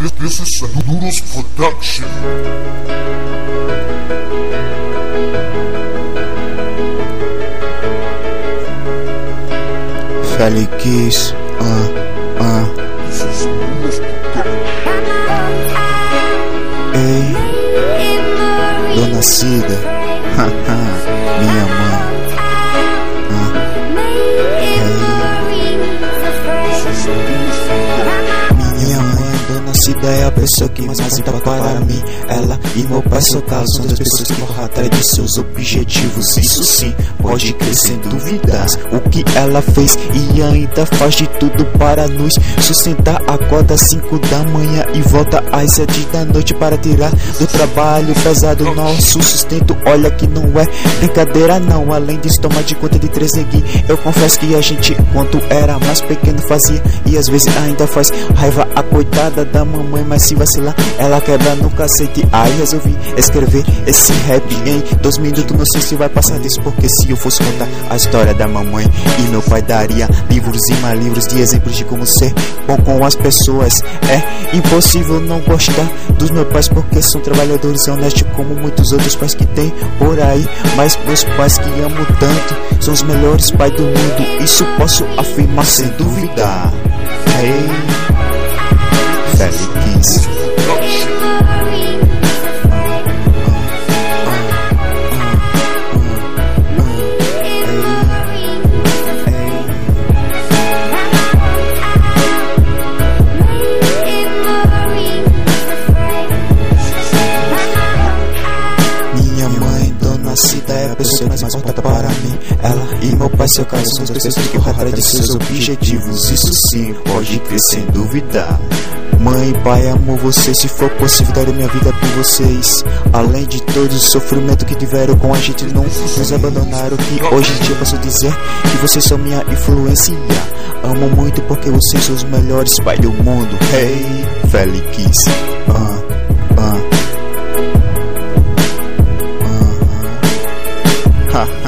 This is a Noodles production. Felix, This is a Noodles production. Ei, Dona Cida, minha mãe. Minha mãe, Dona Cida, é a pessoa que mais importa para mim. Ela e meu pai são são das pessoas que correm atrás de seus objetivos. Isso sim, pode crer sem duvidar. O que ela fez e ainda faz de tudo para nos sustentar. Acorda às 5 da manhã e volta às 7 da noite para tirar do trabalho pesado nosso sustento. Olha que não é brincadeira não. Além disso, toma de conta de 3 egui. Eu confesso que a gente, quando era mais pequeno, fazia e às vezes ainda faz raiva a coitada da mamãe, mas se vacilar ela quebra no cacete. Aí resolvi escrever esse rap em 2 minutos. Não sei se vai passar disso, porque se eu fosse contar a história da mamãe e meu pai, daria livros e mais livros de exemplos de como ser bom com as pessoas. É impossível não gostar dos meus pais, porque são trabalhadores honestos como muitos outros pais que tem por aí. Mas meus pais, que amo tanto, são os melhores pais do mundo. Isso posso afirmar sem duvidar. Hey, Felix. Cida é a pessoa que mais importa para mim. Ela e meu pai, seu caso, são as pessoas que correm atrás de seus objetivos. Isso sim, pode crer sem duvidar. Mãe e pai, amo vocês. Se for possível, darei minha vida por vocês. Além de todo o sofrimento que tiveram com a gente, não nos abandonaram. Que hoje em dia eu posso dizer que vocês são minha influência. Amo muito porque vocês são os melhores pais do mundo. Hey, Felix.